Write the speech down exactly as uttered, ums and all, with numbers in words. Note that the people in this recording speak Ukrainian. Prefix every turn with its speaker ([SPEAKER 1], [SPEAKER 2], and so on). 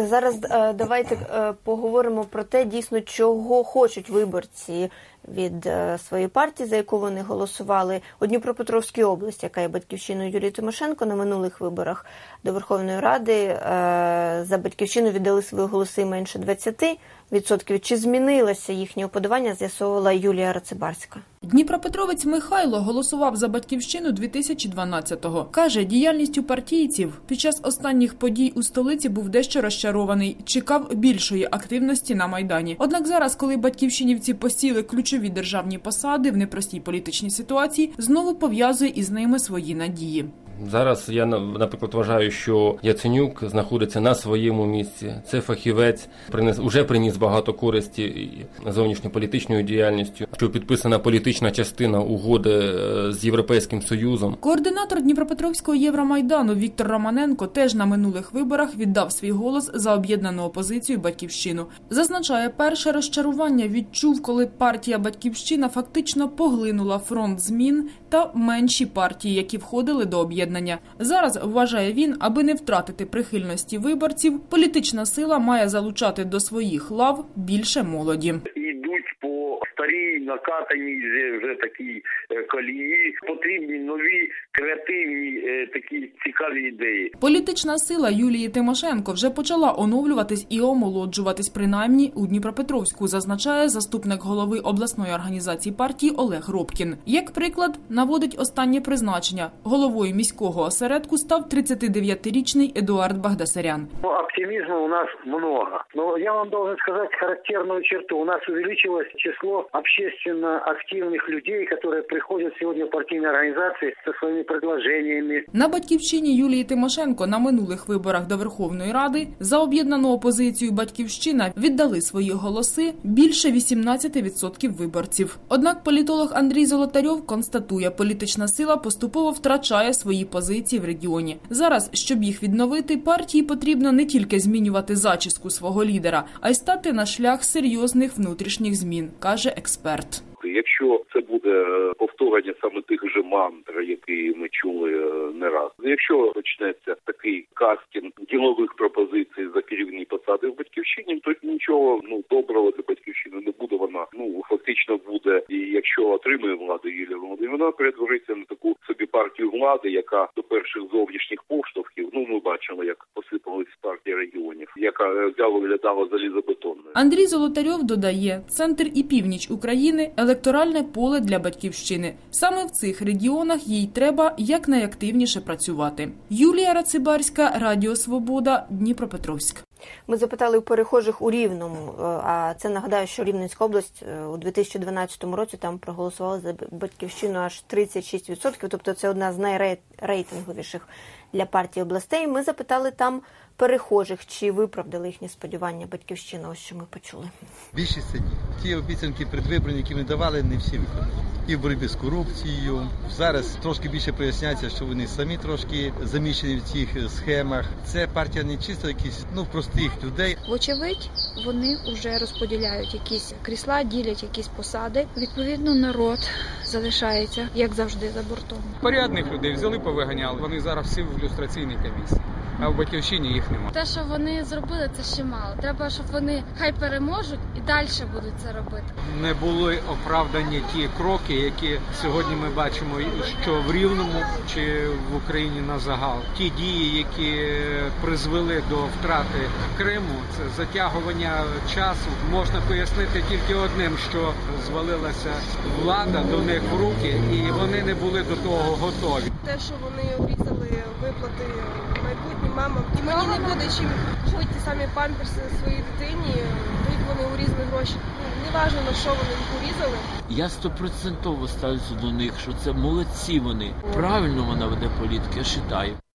[SPEAKER 1] Зараз давайте поговоримо про те, дійсно, чого хочуть виборці від своєї партії, за яку вони голосували. У Дніпропетровській області, яка є батьківщиною Юлії Тимошенко, на минулих виборах до Верховної Ради за батьківщину віддали свої голоси менше двадцять відсотків. Чи змінилося їхнє уподобання, з'ясовувала Юлія Рацибарська.
[SPEAKER 2] Дніпропетровець Михайло голосував за батьківщину дві тисячі дванадцятого. Каже, діяльністю партійців під час останніх подій у столиці був дещо розчарований, чекав більшої активності на Майдані. Однак зараз, коли батьківщинівці посіли ключові державні посади в непростій політичній ситуації, знову пов'язує із ними свої надії.
[SPEAKER 3] Зараз я, наприклад, вважаю, що Яценюк знаходиться на своєму місці. Це фахівець, приніс, уже приніс багато користі зовнішньополітичною діяльністю, що підписана політична частина угоди з Європейським Союзом.
[SPEAKER 2] Координатор Дніпропетровського Євромайдану Віктор Романенко теж на минулих виборах віддав свій голос за об'єднану опозицію «Батьківщину». Зазначає, перше розчарування відчув, коли партія «Батьківщина» фактично поглинула фронт змін та менші партії, які входили до об'єднання. Зараз, вважає він, аби не втратити прихильності виборців, політична сила має залучати до своїх лав більше молоді.
[SPEAKER 4] Йдуть по старій, накатаній вже такій колії. Потрібні нові, креативні, такі цікаві ідеї.
[SPEAKER 2] Політична сила Юлії Тимошенко вже почала оновлюватись і омолоджуватись, принаймні у Дніпропетровську, зазначає заступник голови обласної організації партії Олег Робкін. Як приклад, наводить останнє призначення. Головою міського осередку став тридцятидев'ятирічний Едуард Багдасарян.
[SPEAKER 5] Оптимизма у нас много. Но я вам должен сказать характерную черту. У нас увеличилось число общественно активных людей, которые приходят сегодня в партийные организации со своими предложениями.
[SPEAKER 2] На батьківщині Юлії Тимошенко на минулих виборах до Верховної Ради за об'єднану опозицію «Батьківщина» віддали свої голоси більше вісімнадцять відсотків виборців. Однак політолог Андрій Золотарьов констатує, політична сила поступово втрачає свої позиції в регіоні. Зараз, щоб їх відновити, партії потрібно не тільки змінювати зачіску свого лідера, а й стати на шлях серйозних внутрішніх змін, каже експерт.
[SPEAKER 6] Якщо це буде повторення саме тих же мантр, які ми чули не раз. Якщо почнеться такий кастинг ділових пропозицій за керівні посади в Батьківщині, то нічого ну доброго для Батьківщини не буде. Вона ну фактично буде, і якщо отримує владу Юлія Володимирівна, вона перетвориться на таку собі партію влади, яка до перших зовнішніх поштовхів, ну ми бачили, як посипалась партія регіонів, яка виглядала залізобетонною.
[SPEAKER 2] Андрій Золотарьов додає, центр і північ України – електоральне поле для Батьківщини. Саме в цих регіонах їй треба якнайактивніше працювати. Юлія Рацибарська, Радіо Свобода, Дніпропетровськ.
[SPEAKER 1] Ми запитали у перехожих у Рівному, а це, нагадаю, що Рівненська область у дві тисячі дванадцятому році там проголосувала за Батьківщину аж тридцять шість відсотків, тобто це одна з найрейтинговіших для партії областей. Ми запитали там перехожих, чи виправдали їхні сподівання Батьківщина, ось що ми почули.
[SPEAKER 7] Більшість це ні. Ті обіцянки передвиборні, які ми давали, не всі виконали. І в боротьбі з корупцією. Зараз трошки більше проясняється, що вони самі трошки заміщені в цих схемах. Це партія не чисто якісь, ну, простих людей.
[SPEAKER 8] Вочевидь, вони вже розподіляють якісь крісла, ділять якісь посади. Відповідно, народ залишається, як завжди, за бортом.
[SPEAKER 9] Порядних людей взяли, повиганяли. Вони зараз всі в люстраційній комісії. А в Батьківщині їх немає.
[SPEAKER 10] Те, що вони зробили, це ще мало. Треба, щоб вони хай переможуть і далі будуть це робити.
[SPEAKER 9] Не були оправдані ті кроки, які сьогодні ми бачимо, що в Рівному чи в Україні на загал. Ті дії, які призвели до втрати Криму, це затягування часу. Можна пояснити тільки одним, що звалилася влада до них в руки, і вони не були до того готові.
[SPEAKER 11] Те, що вони обіцяли виплати майбутнім мамам, і мені не буде чим шити ті самі памперси своїй дитині, дають вони урізали гроші. Не важливо, на що вони їх урізали.
[SPEAKER 12] Я стопроцентово ставлюся до них, що це молодці вони. Правильно вона веде політику, я вважаю.